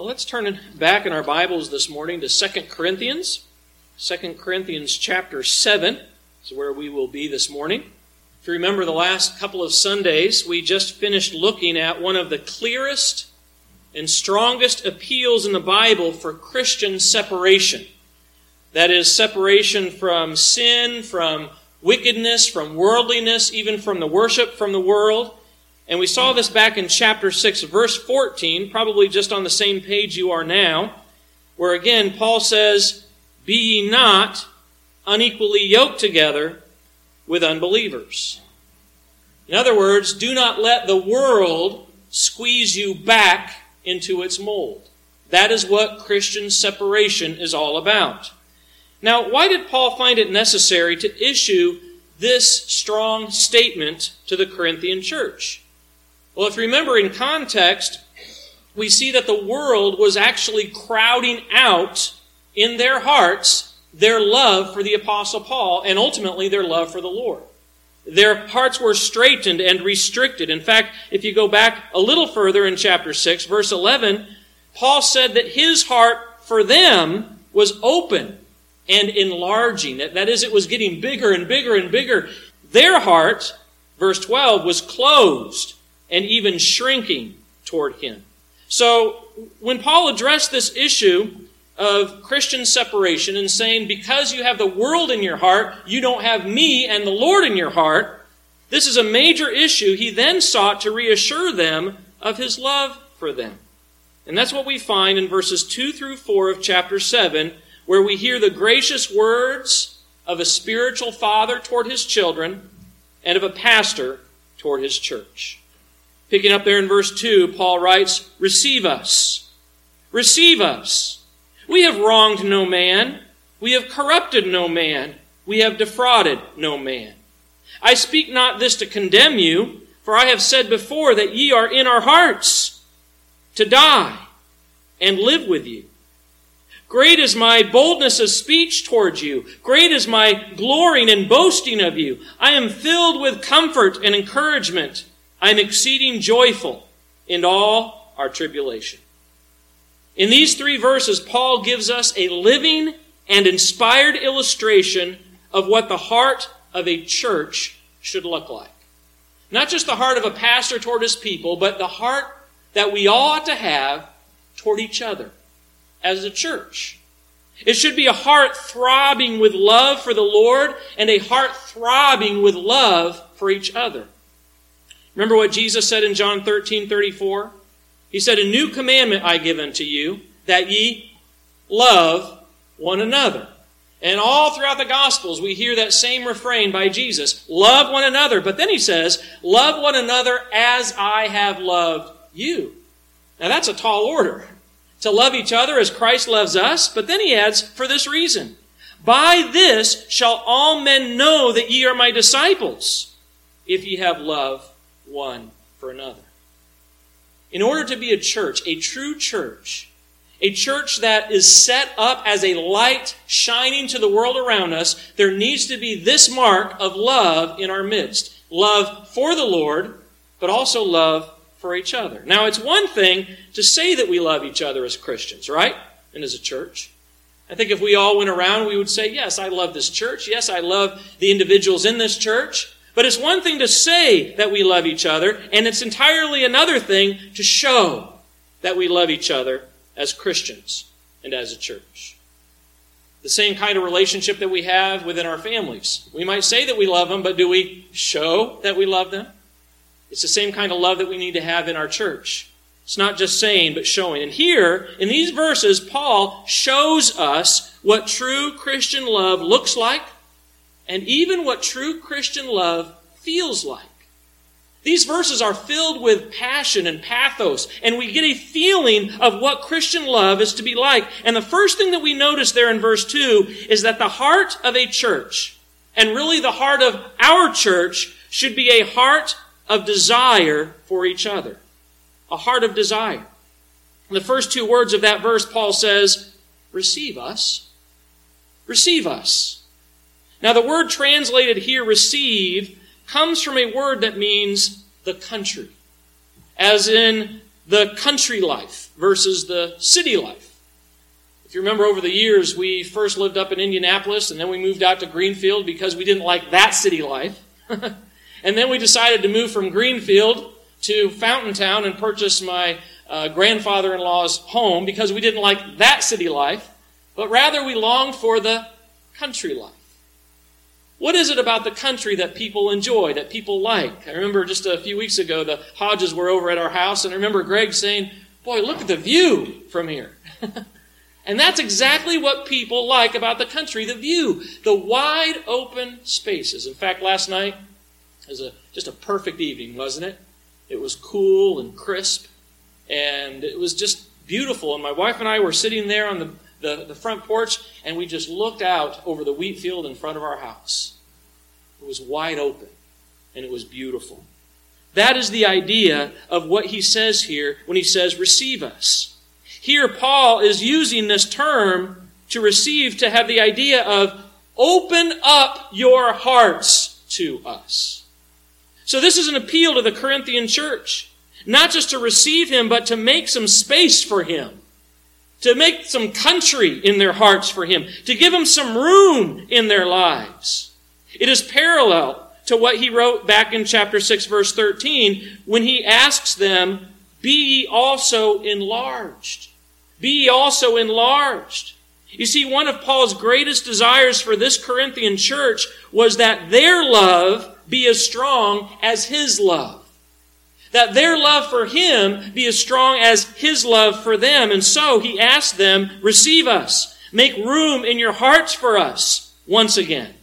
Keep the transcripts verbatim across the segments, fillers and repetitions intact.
Well, let's turn back in our Bibles this morning to Second Corinthians. Second Corinthians chapter seven is where we will be this morning. If you remember the last couple of Sundays, we just finished looking at one of the clearest and strongest appeals in the Bible for Christian separation. That is, separation from sin, from wickedness, from worldliness, even from the worship from the world. And we saw this back in chapter six, verse fourteen, probably just on the same page you are now, where again Paul says, "Be ye not unequally yoked together with unbelievers." In other words, do not let the world squeeze you back into its mold. That is what Christian separation is all about. Now, why did Paul find it necessary to issue this strong statement to the Corinthian church? Well, if you remember in context, we see that the world was actually crowding out in their hearts their love for the Apostle Paul and ultimately their love for the Lord. Their hearts were straitened and restricted. In fact, if you go back a little further in chapter six, verse eleven, Paul said that his heart for them was open and enlarging. That is, it was getting bigger and bigger and bigger. Their heart, verse twelve, was closed and even shrinking toward him. So, when Paul addressed this issue of Christian separation and saying, because you have the world in your heart, you don't have me and the Lord in your heart, this is a major issue. He then sought to reassure them of his love for them. And that's what we find in verses two through four of chapter seven, where we hear the gracious words of a spiritual father toward his children and of a pastor toward his church. Picking up there in verse two, Paul writes, "Receive us. Receive us. We have wronged no man. We have corrupted no man. We have defrauded no man. I speak not this to condemn you, for I have said before that ye are in our hearts to die and live with you. Great is my boldness of speech towards you. Great is my glorying and boasting of you. I am filled with comfort and encouragement. I am exceeding joyful in all our tribulation." In these three verses, Paul gives us a living and inspired illustration of what the heart of a church should look like. Not just the heart of a pastor toward his people, but the heart that we all ought to have toward each other as a church. It should be a heart throbbing with love for the Lord and a heart throbbing with love for each other. Remember what Jesus said in John thirteen thirty-four? He said, "A new commandment I give unto you, that ye love one another." And all throughout the Gospels, we hear that same refrain by Jesus. Love one another. But then he says, love one another as I have loved you. Now that's a tall order. To love each other as Christ loves us. But then he adds, for this reason, "By this shall all men know that ye are my disciples, if ye have love one for another." In order to be a church, a true church, a church that is set up as a light shining to the world around us, there needs to be this mark of love in our midst. Love for the Lord, but also love for each other. Now, it's one thing to say that we love each other as Christians, right? And as a church. I think if we all went around, we would say, yes, I love this church. Yes, I love the individuals in this church. But it's one thing to say that we love each other, and it's entirely another thing to show that we love each other as Christians and as a church. The same kind of relationship that we have within our families. We might say that we love them, but do we show that we love them? It's the same kind of love that we need to have in our church. It's not just saying, but showing. And here, in these verses, Paul shows us what true Christian love looks like, and even what true Christian love feels like. These verses are filled with passion and pathos, and we get a feeling of what Christian love is to be like. And the first thing that we notice there in verse two is that the heart of a church, and really the heart of our church, should be a heart of desire for each other. A heart of desire. In the first two words of that verse, Paul says, "Receive us." Receive us. Now, the word translated here, receive, comes from a word that means the country, as in the country life. versus the city life. If you remember over the years, we first lived up in Indianapolis, and then we moved out to Greenfield because we didn't like that city life. And then we decided to move from Greenfield to Fountaintown and purchase my uh, grandfather-in-law's home because we didn't like that city life, but rather we longed for the country life. What is it about the country that people enjoy, that people like? I remember just a few weeks ago, the Hodges were over at our house, and I remember Greg saying, "Boy, look at the view from here." And that's exactly what people like about the country, the view, the wide open spaces. In fact, last night was a, just a perfect evening, wasn't it? It was cool and crisp, and it was just beautiful. And my wife and I were sitting there on the, the, the front porch, and we just looked out over the wheat field in front of our house. It was wide open, and it was beautiful. That is the idea of what he says here when he says, receive us. Here, Paul is using this term to receive to have the idea of open up your hearts to us. So this is an appeal to the Corinthian church, not just to receive him, but to make some space for him, to make some country in their hearts for him, to give him some room in their lives. It is parallel to what he wrote back in chapter six, verse thirteen, when he asks them, be ye also enlarged. Be ye also enlarged. You see, one of Paul's greatest desires for this Corinthian church was that their love be as strong as his love. That their love for him be as strong as his love for them. And so he asked them, receive us. Make room in your hearts for us once again.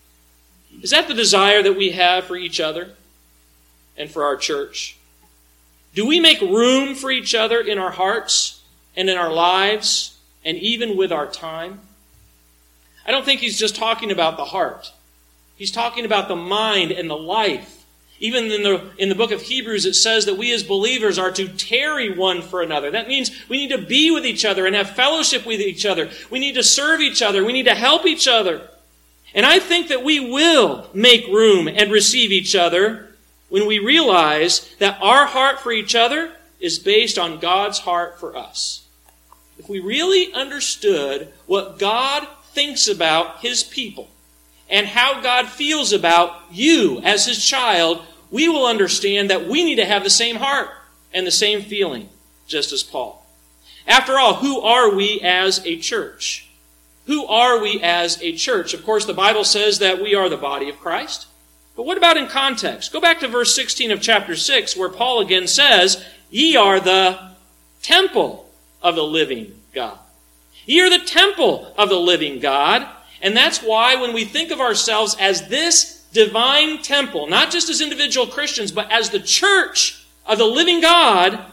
Is that the desire that we have for each other and for our church? Do we make room for each other in our hearts and in our lives and even with our time? I don't think he's just talking about the heart. He's talking about the mind and the life. Even in the, in the book of Hebrews, it says that we as believers are to tarry one for another. That means we need to be with each other and have fellowship with each other. We need to serve each other. We need to help each other. And I think that we will make room and receive each other when we realize that our heart for each other is based on God's heart for us. If we really understood what God thinks about his people and how God feels about you as his child, we will understand that we need to have the same heart and the same feeling, just as Paul. After all, who are we as a church? Who are we as a church? Of course, the Bible says that we are the body of Christ. But what about in context? Go back to verse sixteen of chapter six, where Paul again says, ye are the temple of the living God. Ye are the temple of the living God. And that's why when we think of ourselves as this divine temple, not just as individual Christians, but as the church of the living God,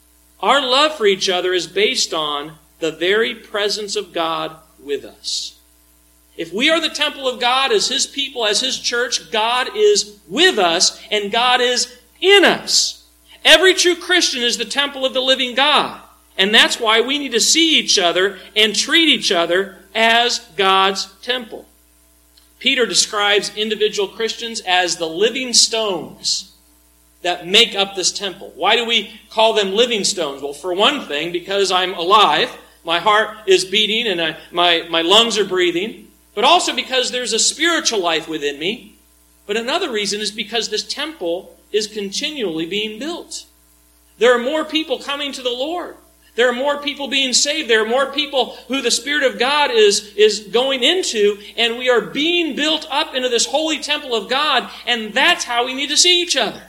our love for each other is based on the very presence of God with us. If we are the temple of God as his people, as his church, God is with us and God is in us. Every true Christian is the temple of the living God. And that's why we need to see each other and treat each other as God's temple. Peter describes individual Christians as the living stones that make up this temple. Why do we call them living stones? Well, for one thing, because I'm alive, my heart is beating and I, my, my lungs are breathing, but also because there's a spiritual life within me. But another reason is because this temple is continually being built. There are more people coming to the Lord. There are more people being saved. There are more people who the Spirit of God is, is going into, and we are being built up into this holy temple of God, and that's how we need to see each other.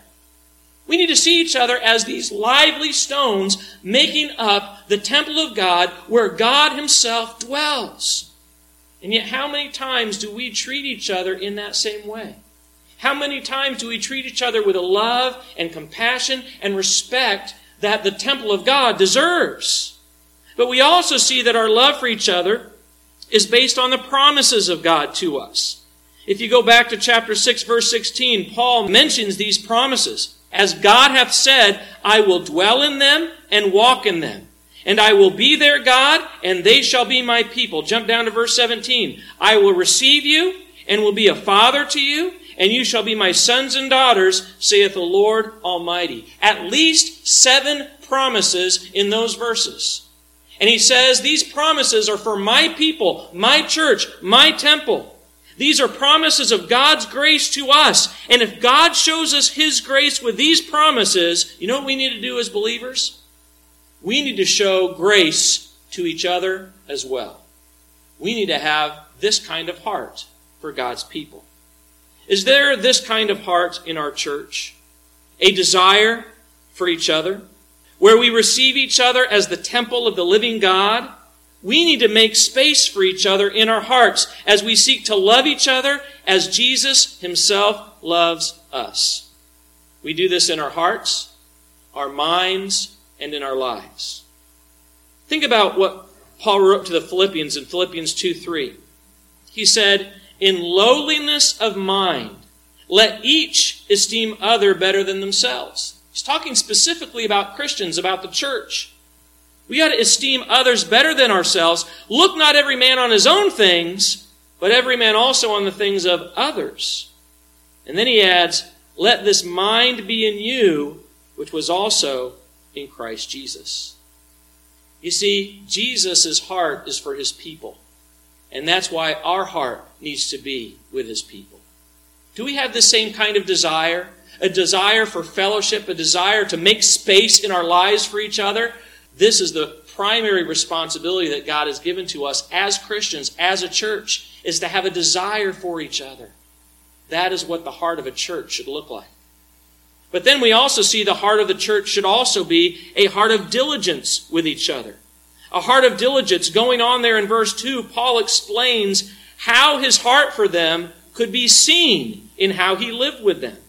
We need to see each other as these lively stones making up the temple of God where God himself dwells. And yet how many times do we treat each other in that same way? How many times do we treat each other with a love and compassion and respect that the temple of God deserves? But we also see that our love for each other is based on the promises of God to us. If you go back to chapter six, verse sixteen, Paul mentions these promises. As God hath said, I will dwell in them and walk in them. And I will be their God, and they shall be my people. Jump down to verse seventeen. I will receive you, and will be a father to you, and you shall be my sons and daughters, saith the Lord Almighty. At least seven promises in those verses. And he says these promises are for my people, my church, my temple. These are promises of God's grace to us. And if God shows us His grace with these promises, you know what we need to do as believers? We need to show grace to each other as well. We need to have this kind of heart for God's people. Is there this kind of heart in our church? A desire for each other? Where we receive each other as the temple of the living God? We need to make space for each other in our hearts as we seek to love each other as Jesus Himself loves us. We do this in our hearts, our minds, and in our lives. Think about what Paul wrote to the Philippians in Philippians two three. He said, "In lowliness of mind, let each esteem other better than themselves." He's talking specifically about Christians, about the church. We got to esteem others better than ourselves. Look not every man on his own things, but every man also on the things of others. And then he adds, "Let this mind be in you, which was also in Christ Jesus." You see, Jesus' heart is for His people. And that's why our heart needs to be with His people. Do we have the same kind of desire? A desire for fellowship, a desire to make space in our lives for each other? This is the primary responsibility that God has given to us as Christians, as a church, is to have a desire for each other. That is what the heart of a church should look like. But then we also see the heart of the church should also be a heart of diligence with each other. A heart of diligence. Going on there in verse two, Paul explains how his heart for them could be seen in how he lived with them.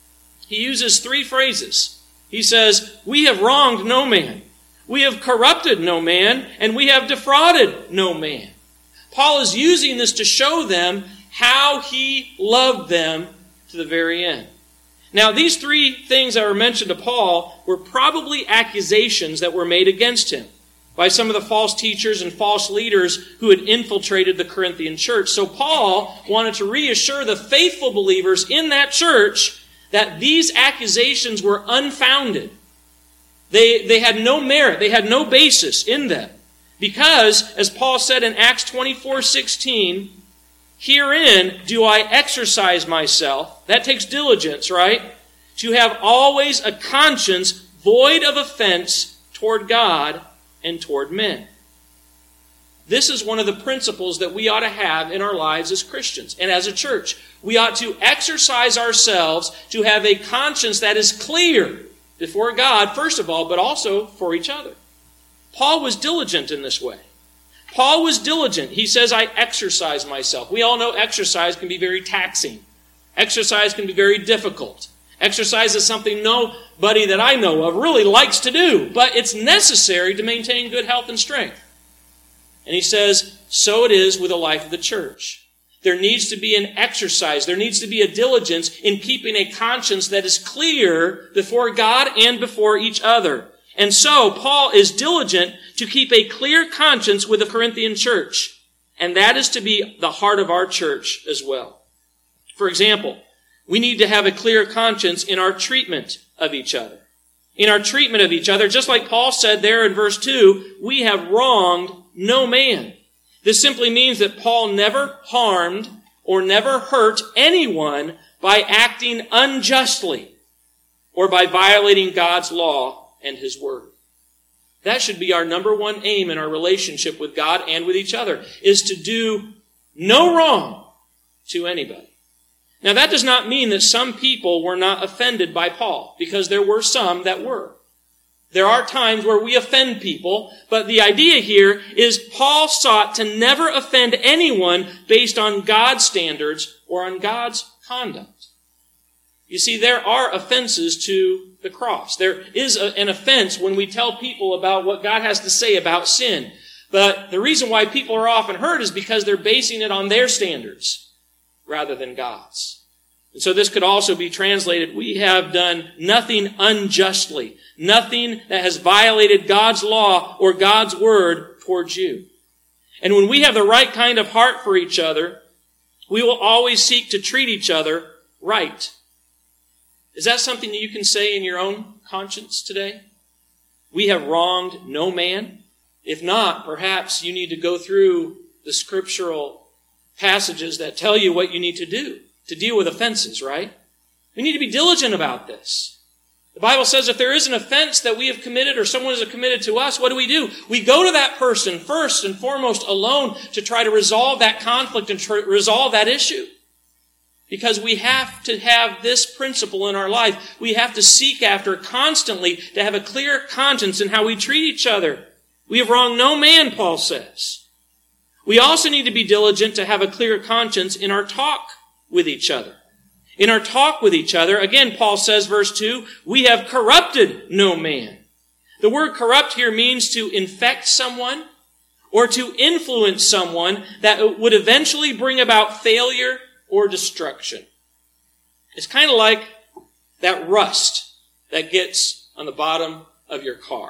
He uses three phrases. He says, "We have wronged no man. We have corrupted no man, and we have defrauded no man." Paul is using this to show them how he loved them to the very end. Now, these three things that were mentioned to Paul were probably accusations that were made against him by some of the false teachers and false leaders who had infiltrated the Corinthian church. So Paul wanted to reassure the faithful believers in that church that these accusations were unfounded. They, they had no merit. They had no basis in them. Because, as Paul said in Acts twenty-four sixteen, "Herein do I exercise myself," that takes diligence, right? "To have always a conscience void of offense toward God and toward men." This is one of the principles that we ought to have in our lives as Christians and as a church. We ought to exercise ourselves to have a conscience that is clear before God, first of all, but also for each other. Paul was diligent in this way. Paul was diligent. He says, "I exercise myself." We all know exercise can be very taxing. Exercise can be very difficult. Exercise is something nobody that I know of really likes to do, but it's necessary to maintain good health and strength. And he says, so it is with the life of the church. There needs to be an exercise. There needs to be a diligence in keeping a conscience that is clear before God and before each other. And so, Paul is diligent to keep a clear conscience with the Corinthian church. And that is to be the heart of our church as well. For example, we need to have a clear conscience in our treatment of each other. In our treatment of each other, just like Paul said there in verse two, we have wronged no man. This simply means that Paul never harmed or never hurt anyone by acting unjustly or by violating God's law and His word. That should be our number one aim in our relationship with God and with each other, is to do no wrong to anybody. Now, that does not mean that some people were not offended by Paul, because there were some that were. There are times where we offend people, but the idea here is Paul sought to never offend anyone based on God's standards or on God's conduct. You see, there are offenses to the cross. There is a, an offense when we tell people about what God has to say about sin. But the reason why people are often hurt is because they're basing it on their standards rather than God's. And so this could also be translated, we have done nothing unjustly, nothing that has violated God's law or God's word towards you. And when we have the right kind of heart for each other, we will always seek to treat each other right. Is that something that you can say in your own conscience today? we have wronged no man? If not, perhaps you need to go through the scriptural passages that tell you what you need to do to deal with offenses, right? We need to be diligent about this. The Bible says if there is an offense that we have committed or someone has committed to us, what do we do? We go to that person first and foremost alone to try to resolve that conflict and tr- resolve that issue. Because we have to have this principle in our life. We have to seek after constantly to have a clear conscience in how we treat each other. We have wronged no man, Paul says. We also need to be diligent to have a clear conscience in our talk with each other. In our talk with each other, again, Paul says, verse two, we have corrupted no man. The word corrupt here means to infect someone or to influence someone that would eventually bring about failure or destruction. It's kind of like that rust that gets on the bottom of your car.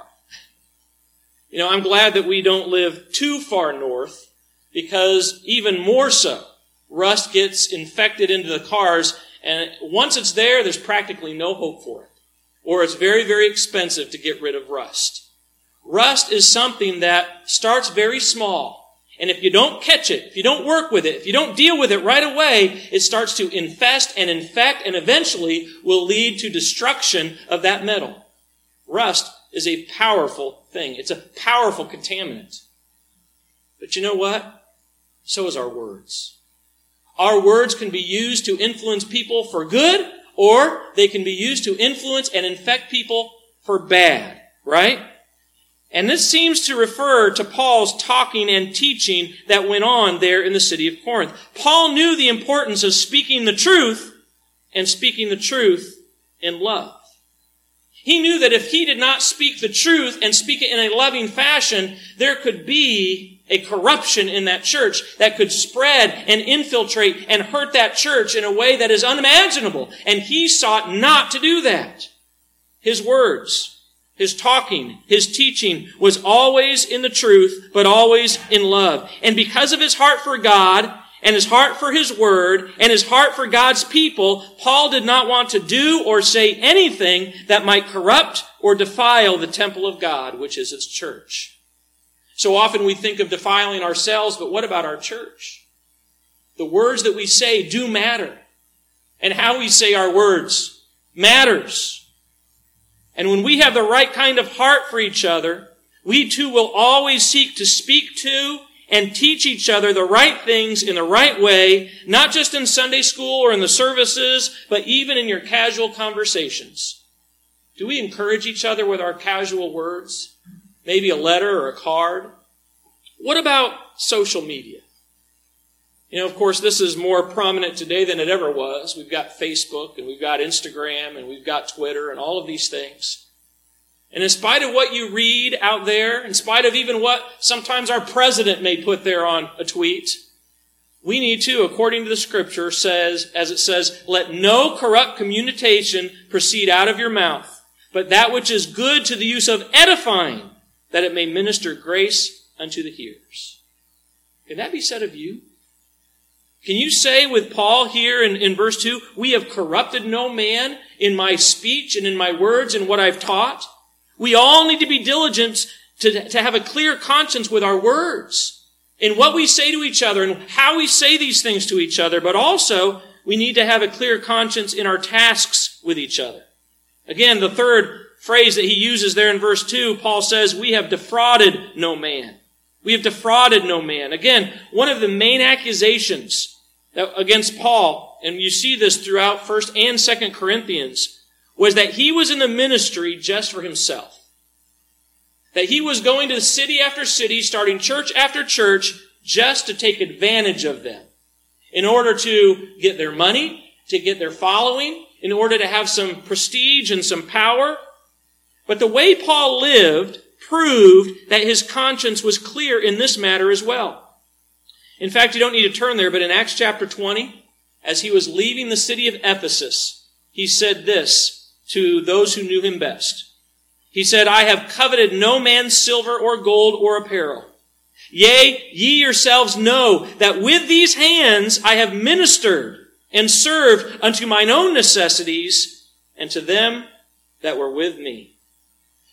You know, I'm glad that we don't live too far north, because even more so, rust gets infected into the cars, and once it's there, there's practically no hope for it. Or it's very, very expensive to get rid of rust. Rust is something that starts very small. And if you don't catch it, if you don't work with it, if you don't deal with it right away, it starts to infest and infect and eventually will lead to destruction of that metal. Rust is a powerful thing. It's a powerful contaminant. But you know what? So is our words. Our words can be used to influence people for good, or they can be used to influence and infect people for bad, right? And this seems to refer to Paul's talking and teaching that went on there in the city of Corinth. Paul knew the importance of speaking the truth and speaking the truth in love. He knew that if he did not speak the truth and speak it in a loving fashion, there could be a corruption in that church that could spread and infiltrate and hurt that church in a way that is unimaginable. And he sought not to do that. His words, his talking, his teaching was always in the truth, but always in love. And because of his heart for God, and his heart for his word, and his heart for God's people, Paul did not want to do or say anything that might corrupt or defile the temple of God, which is his church. So often we think of defiling ourselves, but what about our church? The words that we say do matter. And how we say our words matters. And when we have the right kind of heart for each other, we too will always seek to speak to and teach each other the right things in the right way, not just in Sunday school or in the services, but even in your casual conversations. Do we encourage each other with our casual words? Maybe a letter or a card? What about social media? You know, of course, this is more prominent today than it ever was. We've got Facebook, and we've got Instagram, and we've got Twitter, and all of these things. And in spite of what you read out there, in spite of even what sometimes our president may put there on a tweet, we need to, according to the Scripture, says, as it says, let no corrupt communication proceed out of your mouth, but that which is good to the use of edifying, that it may minister grace unto the hearers. Can that be said of you? Can you say with Paul here in, in verse two, we have corrupted no man in my speech and in my words and what I've taught? We all need to be diligent to, to have a clear conscience with our words in what we say to each other and how we say these things to each other, but also we need to have a clear conscience in our tasks with each other. Again, the third phrase that he uses there in verse two, Paul says, we have defrauded no man. We have defrauded no man. Again, one of the main accusations against Paul, and you see this throughout First and Second Corinthians, was that he was in the ministry just for himself. That he was going to city after city, starting church after church, just to take advantage of them. In order to get their money, to get their following, in order to have some prestige and some power. But the way Paul lived proved that his conscience was clear in this matter as well. In fact, you don't need to turn there, but in Acts chapter twenty, as he was leaving the city of Ephesus, he said this to those who knew him best. He said, I have coveted no man's silver or gold or apparel. Yea, ye yourselves know that with these hands I have ministered and served unto mine own necessities and to them that were with me.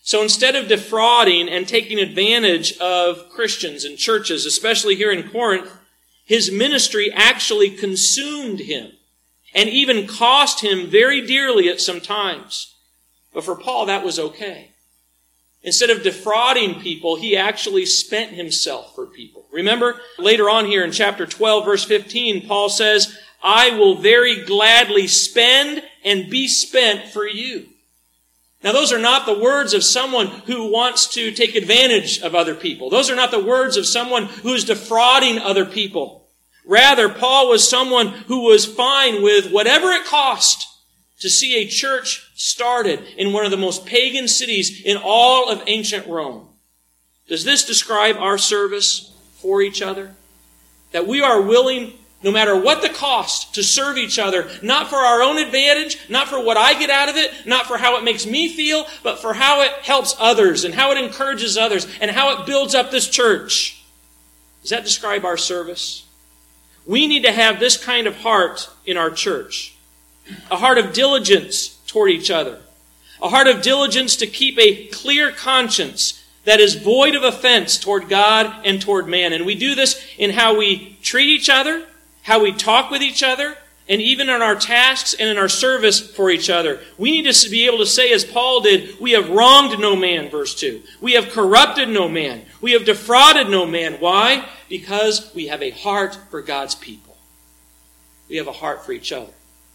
So instead of defrauding and taking advantage of Christians and churches, especially here in Corinth, his ministry actually consumed him and even cost him very dearly at some times. But for Paul, that was okay. Instead of defrauding people, he actually spent himself for people. Remember, later on here in chapter twelve, verse fifteen, Paul says, I will very gladly spend and be spent for you. Now, those are not the words of someone who wants to take advantage of other people. Those are not the words of someone who is defrauding other people. Rather, Paul was someone who was fine with whatever it cost to see a church started in one of the most pagan cities in all of ancient Rome. Does this describe our service for each other? That we are willing, no matter what the cost, to serve each other, not for our own advantage, not for what I get out of it, not for how it makes me feel, but for how it helps others and how it encourages others and how it builds up this church. Does that describe our service? We need to have this kind of heart in our church. A heart of diligence toward each other. A heart of diligence to keep a clear conscience that is void of offense toward God and toward man. And we do this in how we treat each other, how we talk with each other, and even in our tasks and in our service for each other. We need to be able to say, as Paul did, we have wronged no man, verse two. We have corrupted no man. We have defrauded no man. Why? Because we have a heart for God's people. We have a heart for each other.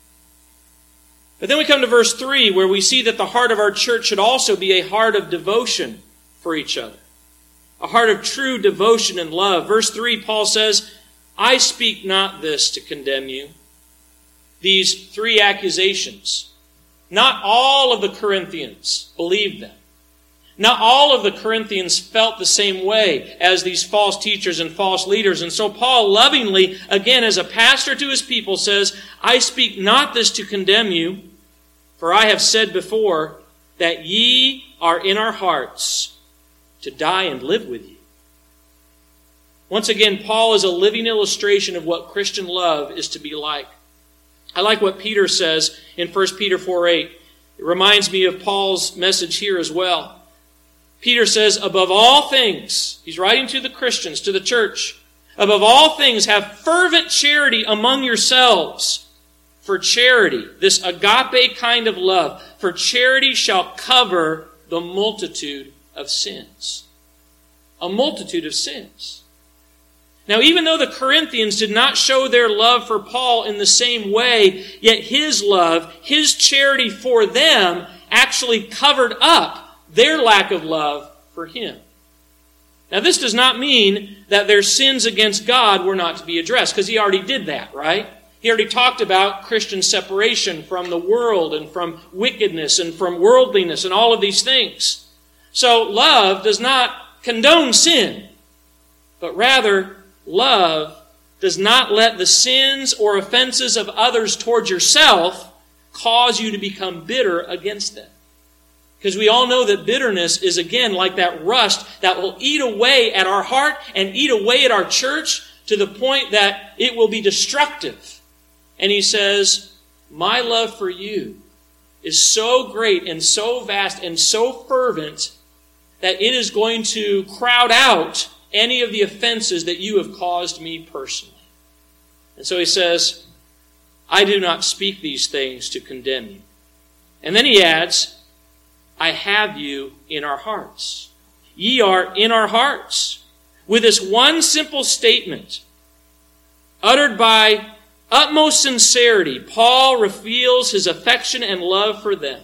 But then we come to verse three, where we see that the heart of our church should also be a heart of devotion for each other. A heart of true devotion and love. Verse three, Paul says, I speak not this to condemn you. These three accusations. Not all of the Corinthians believed them. Not all of the Corinthians felt the same way as these false teachers and false leaders. And so Paul lovingly, again, as a pastor to his people, says, I speak not this to condemn you, for I have said before that ye are in our hearts to die and live with you. Once again, Paul is a living illustration of what Christian love is to be like. I like what Peter says in First Peter four eight. It reminds me of Paul's message here as well. Peter says, above all things, he's writing to the Christians, to the church, above all things, have fervent charity among yourselves. For charity, this agape kind of love, for charity shall cover the multitude of sins. A multitude of sins. Now, even though the Corinthians did not show their love for Paul in the same way, yet his love, his charity for them actually covered up their lack of love for him. Now, this does not mean that their sins against God were not to be addressed, because he already did that, right? He already talked about Christian separation from the world and from wickedness and from worldliness and all of these things. So, love does not condone sin, but rather, love does not let the sins or offenses of others towards yourself cause you to become bitter against them. Because we all know that bitterness is, again, like that rust that will eat away at our heart and eat away at our church to the point that it will be destructive. And he says, my love for you is so great and so vast and so fervent that it is going to crowd out any of the offenses that you have caused me personally. And so he says, I do not speak these things to condemn you. And then he adds, I have you in our hearts. Ye are in our hearts. With this one simple statement, uttered by utmost sincerity, Paul reveals his affection and love for them.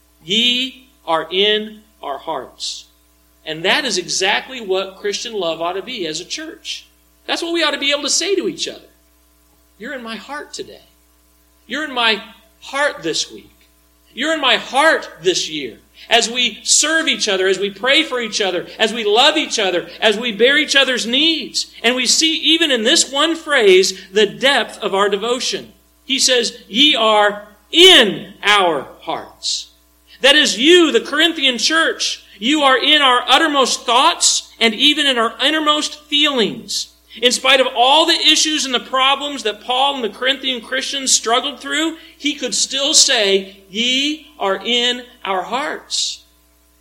Ye are in our hearts. And that is exactly what Christian love ought to be as a church. That's what we ought to be able to say to each other. You're in my heart today. You're in my heart this week. You're in my heart this year. As we serve each other, as we pray for each other, as we love each other, as we bear each other's needs. And we see even in this one phrase the depth of our devotion. He says, ye are in our hearts. That is you, the Corinthian church. You are in our uttermost thoughts and even in our innermost feelings. In spite of all the issues and the problems that Paul and the Corinthian Christians struggled through, he could still say, ye are in our hearts.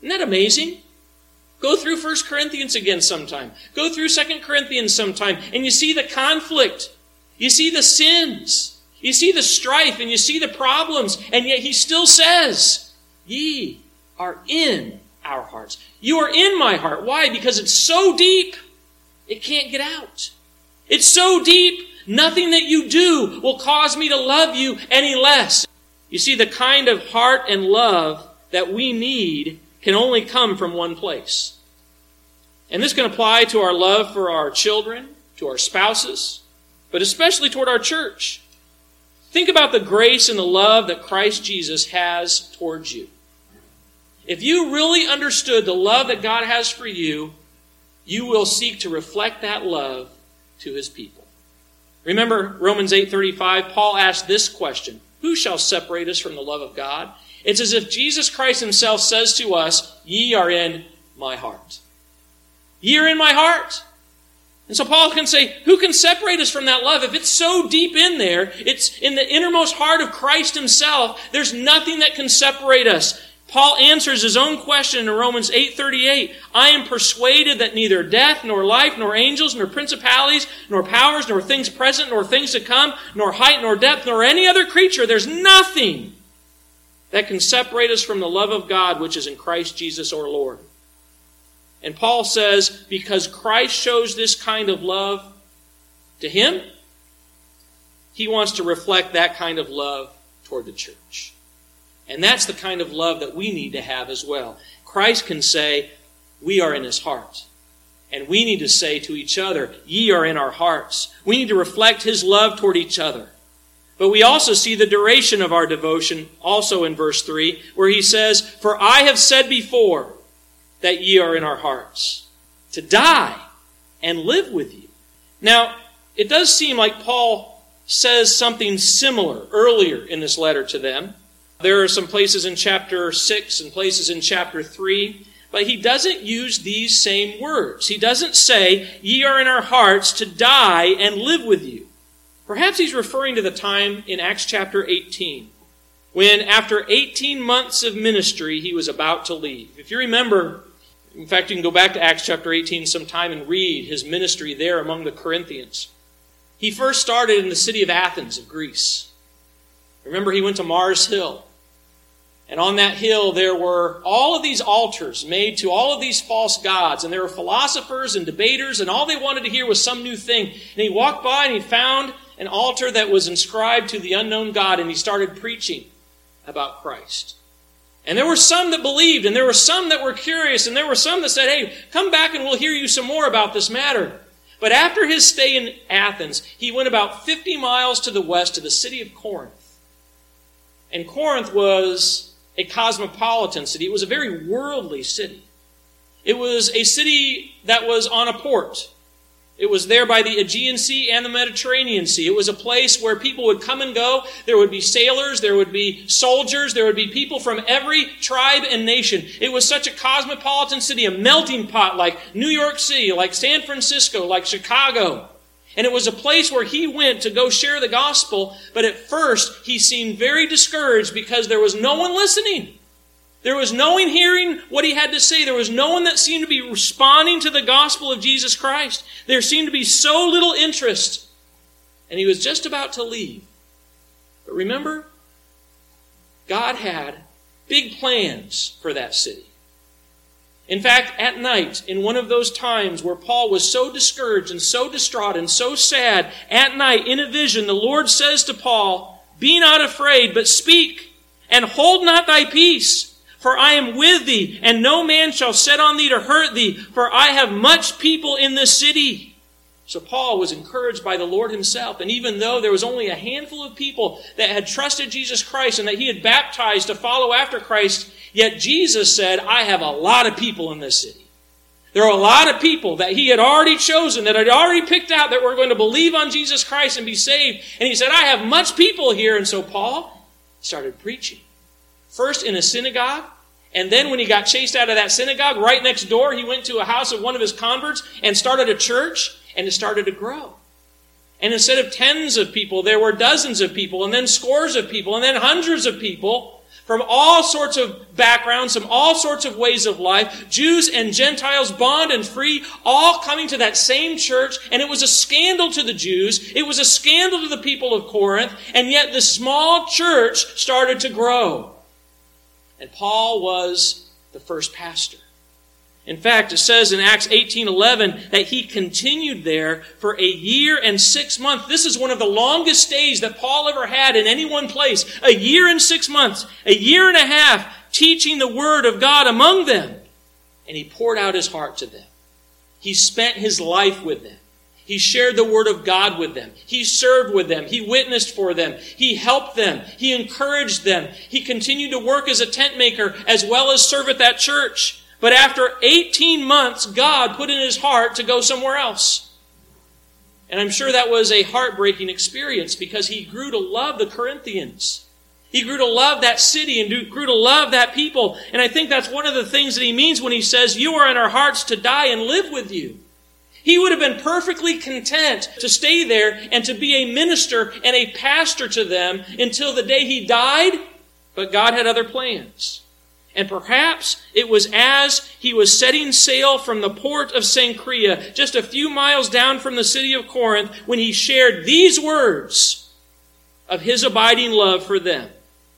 Isn't that amazing? Go through First Corinthians again sometime. Go through Second Corinthians sometime, and you see the conflict. You see the sins. You see the strife, and you see the problems, and yet he still says, ye are in our hearts. You are in my heart. Why? Because it's so deep, it can't get out. It's so deep, nothing that you do will cause me to love you any less. You see, the kind of heart and love that we need can only come from one place. And this can apply to our love for our children, to our spouses, but especially toward our church. Think about the grace and the love that Christ Jesus has towards you. If you really understood the love that God has for you, you will seek to reflect that love to his people. Remember Romans eight thirty-five, Paul asked this question, who shall separate us from the love of God? It's as if Jesus Christ himself says to us, ye are in my heart. Ye are in my heart. And so Paul can say, who can separate us from that love? If it's so deep in there, it's in the innermost heart of Christ himself, there's nothing that can separate us. Paul answers his own question in Romans eight thirty-eight. I am persuaded that neither death, nor life, nor angels, nor principalities, nor powers, nor things present, nor things to come, nor height, nor depth, nor any other creature, there's nothing that can separate us from the love of God which is in Christ Jesus our Lord. And Paul says, because Christ shows this kind of love to him, he wants to reflect that kind of love toward the church. And that's the kind of love that we need to have as well. Christ can say, we are in his heart. And we need to say to each other, ye are in our hearts. We need to reflect his love toward each other. But we also see the duration of our devotion also in verse three, where he says, for I have said before that ye are in our hearts, to die and live with you. Now, it does seem like Paul says something similar earlier in this letter to them. There are some places in chapter six and places in chapter three, but he doesn't use these same words. He doesn't say, ye are in our hearts to die and live with you. Perhaps he's referring to the time in Acts chapter eighteen, when after eighteen months of ministry, he was about to leave. If you remember, in fact, you can go back to Acts chapter eighteen sometime and read his ministry there among the Corinthians. He first started in the city of Athens of Greece. Remember, he went to Mars Hill. And on that hill, there were all of these altars made to all of these false gods. And there were philosophers and debaters, and all they wanted to hear was some new thing. And he walked by and he found an altar that was inscribed to the unknown God, and he started preaching about Christ. And there were some that believed, and there were some that were curious, and there were some that said, hey, come back and we'll hear you some more about this matter. But after his stay in Athens, he went about fifty miles to the west to the city of Corinth. And Corinth was a cosmopolitan city. It was a very worldly city. It was a city that was on a port. It was there by the Aegean Sea and the Mediterranean Sea. It was a place where people would come and go. There would be sailors, there would be soldiers, there would be people from every tribe and nation. It was such a cosmopolitan city, a melting pot like New York City, like San Francisco, like Chicago. And it was a place where he went to go share the gospel, but at first he seemed very discouraged because there was no one listening. There was no one hearing what he had to say. There was no one that seemed to be responding to the gospel of Jesus Christ. There seemed to be so little interest. And he was just about to leave. But remember, God had big plans for that city. In fact, at night, in one of those times where Paul was so discouraged and so distraught and so sad, at night, in a vision, the Lord says to Paul, be not afraid, but speak, and hold not thy peace, for I am with thee, and no man shall set on thee to hurt thee, for I have much people in this city. So Paul was encouraged by the Lord himself, and even though there was only a handful of people that had trusted Jesus Christ and that he had baptized to follow after Christ, yet Jesus said, I have a lot of people in this city. There are a lot of people that he had already chosen, that had already picked out that were going to believe on Jesus Christ and be saved. And he said, I have much people here. And so Paul started preaching. First in a synagogue, and then when he got chased out of that synagogue, right next door, he went to a house of one of his converts and started a church, and it started to grow. And instead of tens of people, there were dozens of people, and then scores of people, and then hundreds of people from all sorts of backgrounds, from all sorts of ways of life, Jews and Gentiles, bond and free, all coming to that same church. And it was a scandal to the Jews. It was a scandal to the people of Corinth. And yet the small church started to grow. And Paul was the first pastor. In fact, it says in Acts eighteen eleven that he continued there for a year and six months. This is one of the longest stays that Paul ever had in any one place. A year and six months, a year and a half, teaching the word of God among them. And he poured out his heart to them. He spent his life with them. He shared the word of God with them. He served with them. He witnessed for them. He helped them. He encouraged them. He continued to work as a tent maker as well as serve at that church. But after eighteen months, God put in his heart to go somewhere else. And I'm sure that was a heartbreaking experience because he grew to love the Corinthians. He grew to love that city and grew to love that people. And I think that's one of the things that he means when he says, you are in our hearts to die and live with you. He would have been perfectly content to stay there and to be a minister and a pastor to them until the day he died, but God had other plans. And perhaps it was as he was setting sail from the port of Cenchrea, just a few miles down from the city of Corinth, when he shared these words of his abiding love for them.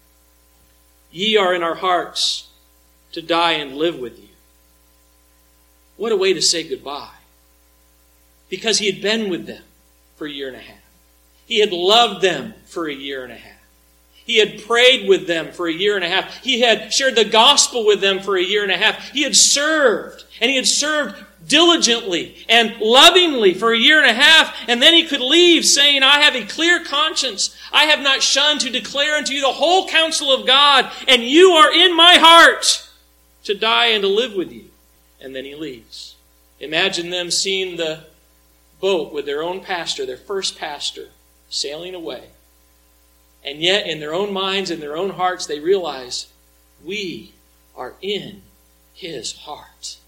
Ye are in our hearts to die and live with you. What a way to say goodbye. Because he had been with them for a year and a half. He had loved them for a year and a half. He had prayed with them for a year and a half. He had shared the gospel with them for a year and a half. He had served, and he had served diligently and lovingly for a year and a half, and then he could leave saying, I have a clear conscience. I have not shunned to declare unto you the whole counsel of God, and you are in my heart to die and to live with you. And then he leaves. Imagine them seeing the boat with their own pastor, their first pastor, sailing away. And yet, in their own minds, in their own hearts, they realize, we are in his heart.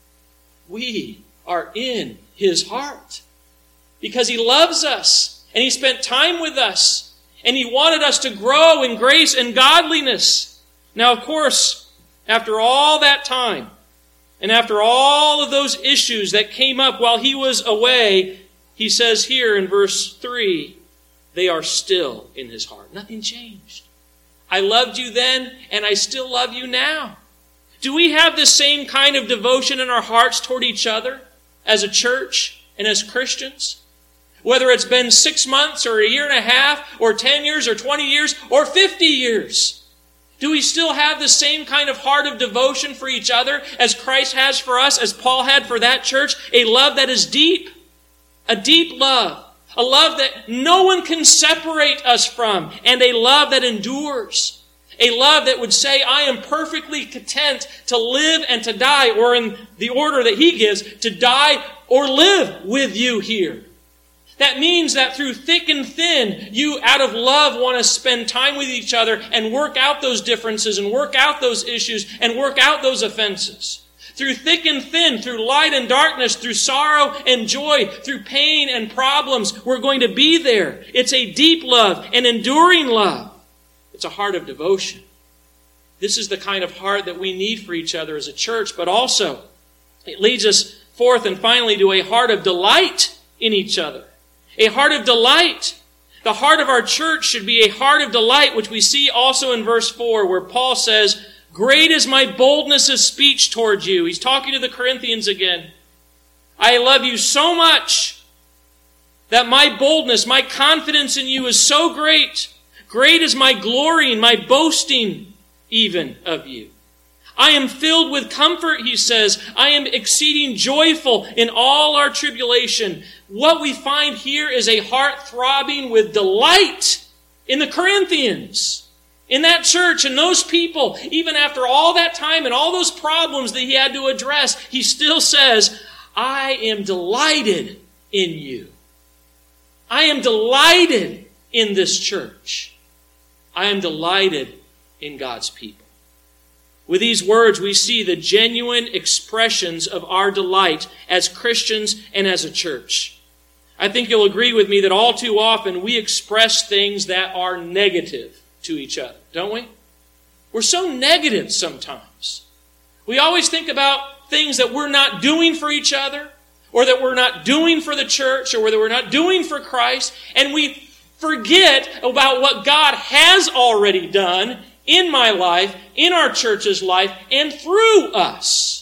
We are in his heart. Because he loves us, and he spent time with us, and he wanted us to grow in grace and godliness. Now, of course, after all that time, and after all of those issues that came up while he was away, he says here in verse three, they are still in his heart. Nothing changed. I loved you then, and I still love you now. Do we have the same kind of devotion in our hearts toward each other as a church and as Christians? Whether it's been six months or a year and a half or ten years or twenty years or fifty years. Do we still have the same kind of heart of devotion for each other as Christ has for us, as Paul had for that church? A love that is deep. A deep love. A love that no one can separate us from. And a love that endures. A love that would say, I am perfectly content to live and to die, or in the order that he gives, to die or live with you here. That means that through thick and thin, you out of love want to spend time with each other and work out those differences and work out those issues and work out those offenses. Through thick and thin, through light and darkness, through sorrow and joy, through pain and problems, we're going to be there. It's a deep love, an enduring love. It's a heart of devotion. This is the kind of heart that we need for each other as a church, but also it leads us forth and finally to a heart of delight in each other. A heart of delight. The heart of our church should be a heart of delight, which we see also in verse four, where Paul says, great is my boldness of speech toward you. He's talking to the Corinthians again. I love you so much that my boldness, my confidence in you is so great. Great is my glorying, my boasting even of you. I am filled with comfort, he says. I am exceeding joyful in all our tribulation. What we find here is a heart throbbing with delight in the Corinthians. In that church and those people, even after all that time and all those problems that he had to address, he still says, I am delighted in you. I am delighted in this church. I am delighted in God's people. With these words, we see the genuine expressions of our delight as Christians and as a church. I think you'll agree with me that all too often we express things that are negative to each other, don't we? We're so negative sometimes. We always think about things that we're not doing for each other, or that we're not doing for the church, or that we're not doing for Christ, and we forget about what God has already done in my life, in our church's life, and through us.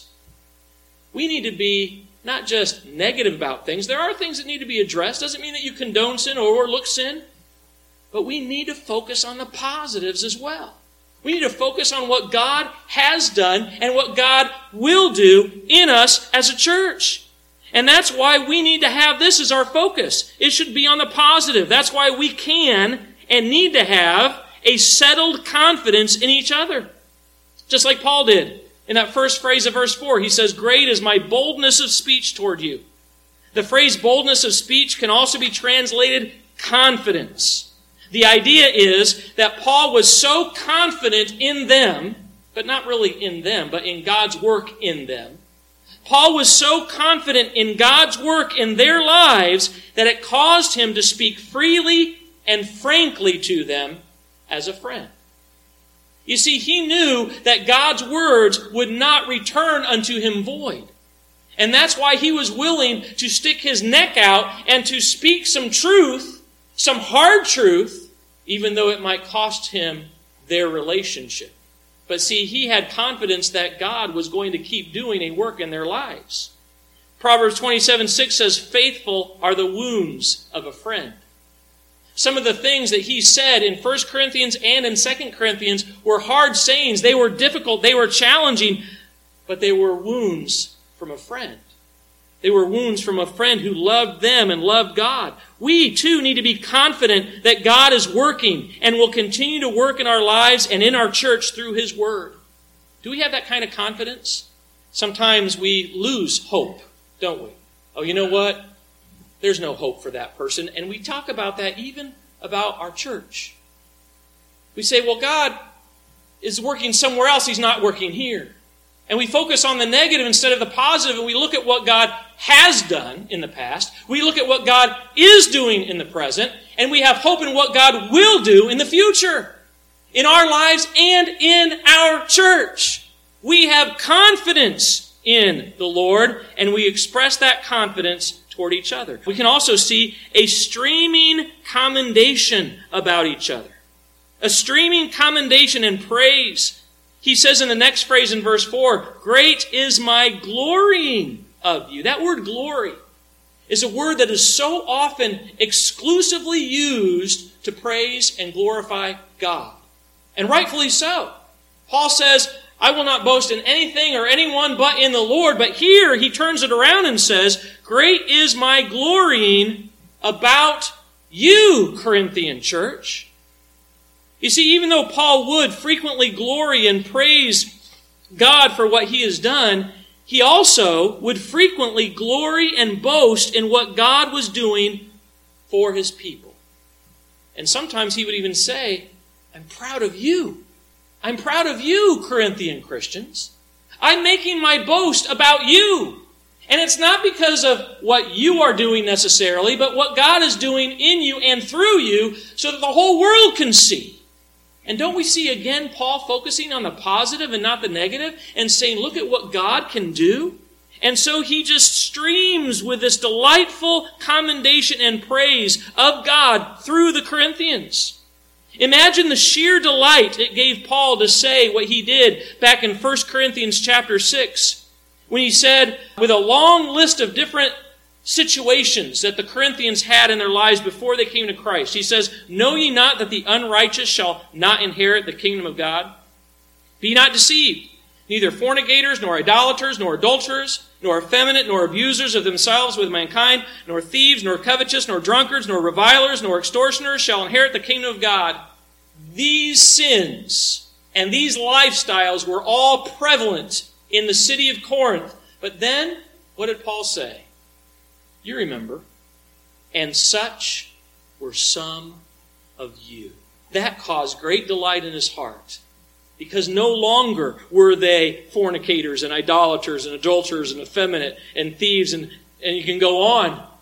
We need to be not just negative about things. There are things that need to be addressed. Doesn't mean that you condone sin or overlook sin. But we need to focus on the positives as well. We need to focus on what God has done and what God will do in us as a church. And that's why we need to have this as our focus. It should be on the positive. That's why we can and need to have a settled confidence in each other. Just like Paul did. In that first phrase of verse four, he says, "Great is my boldness of speech toward you." The phrase boldness of speech can also be translated confidence. The idea is that Paul was so confident in them, but not really in them, but in God's work in them. Paul was so confident in God's work in their lives that it caused him to speak freely and frankly to them as a friend. You see, he knew that God's words would not return unto him void. And that's why he was willing to stick his neck out and to speak some truth, some hard truth, even though it might cost him their relationship. But see, he had confidence that God was going to keep doing a work in their lives. Proverbs twenty-seven six says, "Faithful are the wounds of a friend." Some of the things that he said in First Corinthians and in Second Corinthians were hard sayings. They were difficult. They were challenging. But they were wounds from a friend. They were wounds from a friend who loved them and loved God. We, too, need to be confident that God is working and will continue to work in our lives and in our church through His Word. Do we have that kind of confidence? Sometimes we lose hope, don't we? Oh, you know what? There's no hope for that person. And we talk about that even about our church. We say, well, God is working somewhere else. He's not working here. And we focus on the negative instead of the positive, and we look at what God has done in the past. We look at what God is doing in the present, and we have hope in what God will do in the future, in our lives and in our church. We have confidence in the Lord, and we express that confidence toward each other. We can also see a streaming commendation about each other. A streaming commendation and praise. He says in the next phrase in verse four, "Great is my glorying of you." That word glory is a word that is so often exclusively used to praise and glorify God. And rightfully so. Paul says, "I will not boast in anything or anyone but in the Lord." But here he turns it around and says, "Great is my glorying about you, Corinthian church." You see, even though Paul would frequently glory and praise God for what he has done, he also would frequently glory and boast in what God was doing for His people. And sometimes he would even say, "I'm proud of you. I'm proud of you, Corinthian Christians. I'm making my boast about you. And it's not because of what you are doing necessarily, but what God is doing in you and through you so that the whole world can see." And don't we see again Paul focusing on the positive and not the negative and saying, look at what God can do? And so he just streams with this delightful commendation and praise of God through the Corinthians. Imagine the sheer delight it gave Paul to say what he did back in First Corinthians chapter six, when he said, with a long list of different situations that the Corinthians had in their lives before they came to Christ. He says, "Know ye not that the unrighteous shall not inherit the kingdom of God? Be not deceived. Neither fornicators, nor idolaters, nor adulterers, nor effeminate, nor abusers of themselves with mankind, nor thieves, nor covetous, nor drunkards, nor revilers, nor extortioners shall inherit the kingdom of God." These sins and these lifestyles were all prevalent in the city of Corinth. But then, what did Paul say? You remember. "And such were some of you." That caused great delight in his heart. Because no longer were they fornicators and idolaters and adulterers and effeminate and thieves and, and you can go on.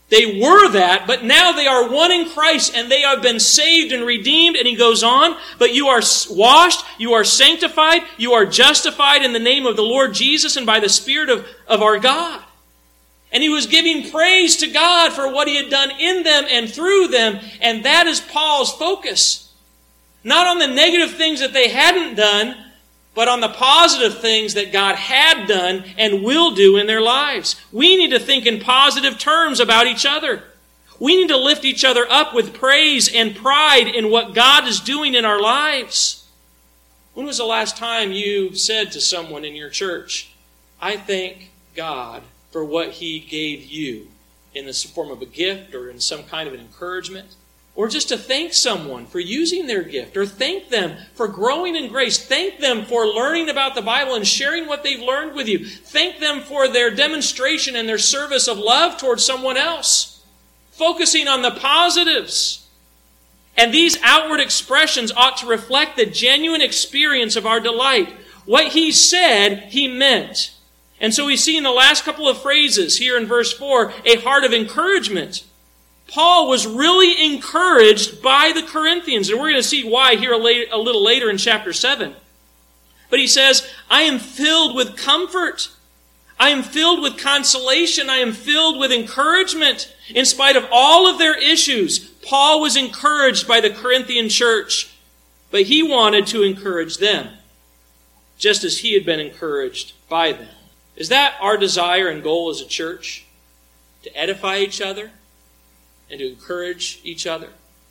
They were that, but now they are one in Christ, and they have been saved and redeemed. And he goes on, but you are washed, you are sanctified, you are justified in the name of the Lord Jesus and by the Spirit of, of our God. And he was giving praise to God for what he had done in them and through them, and that is Paul's focus. Not on the negative things that they hadn't done, but on the positive things that God had done and will do in their lives. We need to think in positive terms about each other. We need to lift each other up with praise and pride in what God is doing in our lives. When was the last time you said to someone in your church, I thank God for what He gave you in the form of a gift or in some kind of an encouragement? Or just to thank someone for using their gift, or thank them for growing in grace. Thank them for learning about the Bible and sharing what they've learned with you. Thank them for their demonstration and their service of love towards someone else. Focusing on the positives. And these outward expressions ought to reflect the genuine experience of our delight. What he said, he meant. And so we see in the last couple of phrases here in verse four, a heart of encouragement. Paul was really encouraged by the Corinthians, and we're going to see why here a little later in chapter seven. But he says, I am filled with comfort. I am filled with consolation. I am filled with encouragement. In spite of all of their issues, Paul was encouraged by the Corinthian church, but he wanted to encourage them, just as he had been encouraged by them. Is that our desire and goal as a church? To edify each other? And to encourage each other.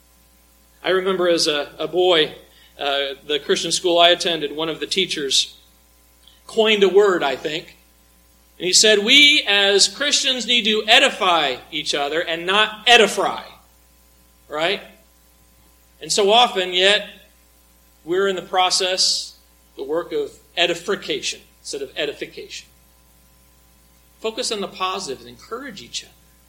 I remember as a, a boy, uh, the Christian school I attended, one of the teachers coined a word, I think. And he said, we as Christians need to edify each other and not edify. Right? And so often, yet, we're in the process, the work of edification instead of edification. Focus on the positive and encourage each other.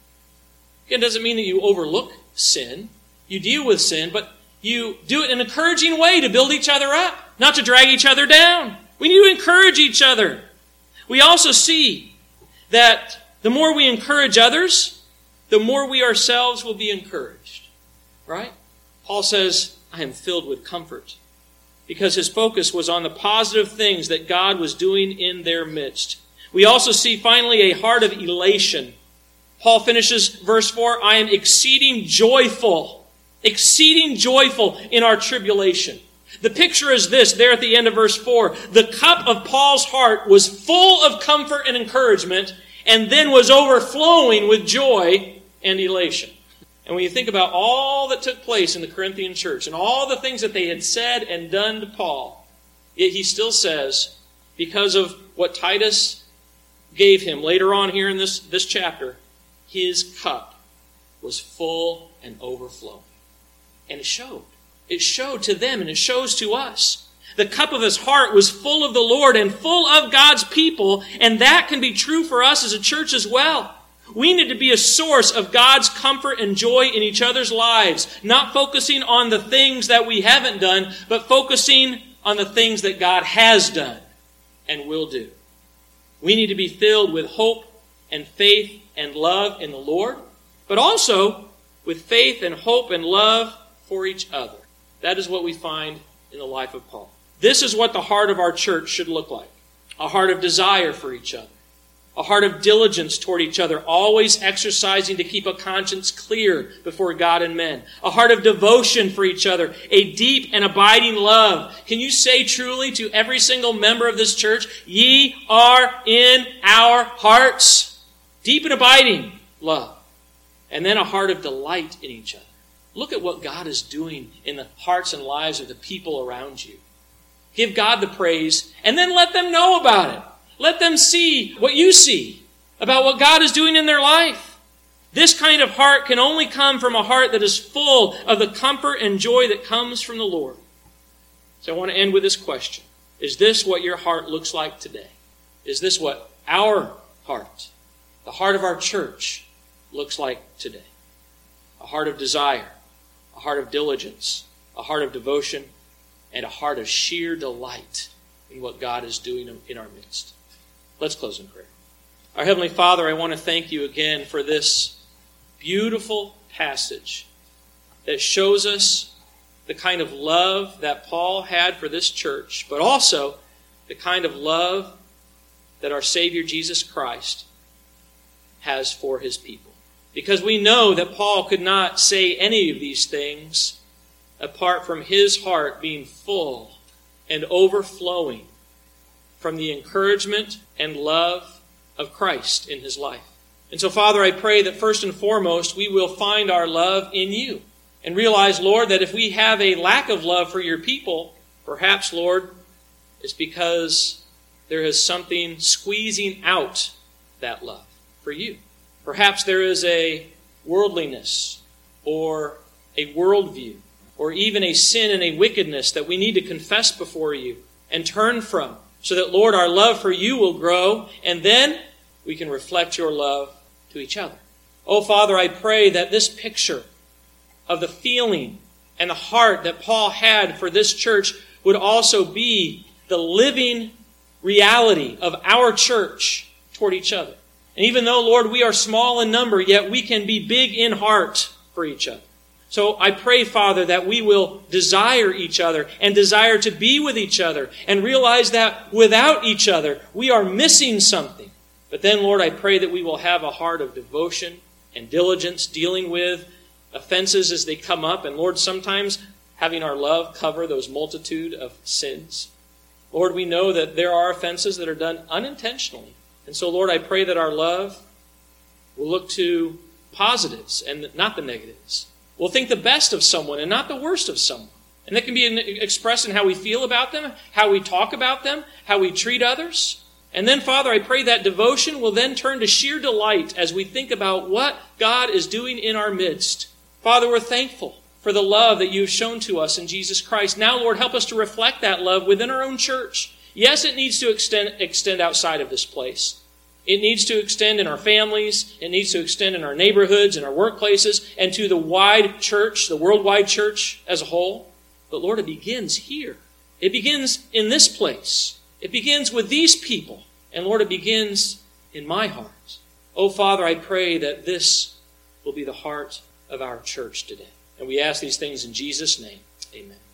It doesn't mean that you overlook sin. You deal with sin, but you do it in an encouraging way to build each other up, not to drag each other down. We need to encourage each other. We also see that the more we encourage others, the more we ourselves will be encouraged. Right? Paul says, I am filled with comfort, because his focus was on the positive things that God was doing in their midst. We also see finally a heart of elation. Paul finishes verse four, I am exceeding joyful, exceeding joyful in our tribulation. The picture is this, there at the end of verse four. The cup of Paul's heart was full of comfort and encouragement, and then was overflowing with joy and elation. And when you think about all that took place in the Corinthian church, and all the things that they had said and done to Paul, yet he still says, because of what Titus gave him later on here in this, this chapter, his cup was full and overflowing. And it showed. It showed to them and it shows to us. The cup of his heart was full of the Lord and full of God's people, and that can be true for us as a church as well. We need to be a source of God's comfort and joy in each other's lives, not focusing on the things that we haven't done, but focusing on the things that God has done and will do. We need to be filled with hope and faith and love in the Lord, but also with faith and hope and love for each other. That is what we find in the life of Paul. This is what the heart of our church should look like. A heart of desire for each other. A heart of diligence toward each other, always exercising to keep a conscience clear before God and men. A heart of devotion for each other, a deep and abiding love. Can you say truly to every single member of this church, ye are in our hearts? Deep and abiding love. And then a heart of delight in each other. Look at what God is doing in the hearts and lives of the people around you. Give God the praise, and then let them know about it. Let them see what you see about what God is doing in their life. This kind of heart can only come from a heart that is full of the comfort and joy that comes from the Lord. So I want to end with this question. Is this what your heart looks like today? Is this what our heart, the heart of our church, looks like today? A heart of desire, a heart of diligence, a heart of devotion, and a heart of sheer delight in what God is doing in our midst. Let's close in prayer. Our Heavenly Father, I want to thank you again for this beautiful passage that shows us the kind of love that Paul had for this church, but also the kind of love that our Savior Jesus Christ has for his people. Because we know that Paul could not say any of these things apart from his heart being full and overflowing from the encouragement and love of Christ in his life. And so, Father, I pray that first and foremost we will find our love in you and realize, Lord, that if we have a lack of love for your people, perhaps, Lord, it's because there is something squeezing out that love for you. Perhaps there is a worldliness or a worldview or even a sin and a wickedness that we need to confess before you and turn from, so that, Lord, our love for you will grow, and then we can reflect your love to each other. Oh, Father, I pray that this picture of the feeling and the heart that Paul had for this church would also be the living reality of our church toward each other. And even though, Lord, we are small in number, yet we can be big in heart for each other. So I pray, Father, that we will desire each other and desire to be with each other and realize that without each other, we are missing something. But then, Lord, I pray that we will have a heart of devotion and diligence dealing with offenses as they come up. And, Lord, sometimes having our love cover those multitude of sins. Lord, we know that there are offenses that are done unintentionally. And so, Lord, I pray that our love will look to positives and not the negatives. We'll think the best of someone and not the worst of someone. And that can be expressed in how we feel about them, how we talk about them, how we treat others. And then, Father, I pray that devotion will then turn to sheer delight as we think about what God is doing in our midst. Father, we're thankful for the love that you've shown to us in Jesus Christ. Now, Lord, help us to reflect that love within our own church. Yes, it needs to extend, extend outside of this place. It needs to extend in our families. It needs to extend in our neighborhoods, in our workplaces, and to the wide church, the worldwide church as a whole. But Lord, it begins here. It begins in this place. It begins with these people. And Lord, it begins in my heart. Oh, Father, I pray that this will be the heart of our church today. And we ask these things in Jesus' name. Amen.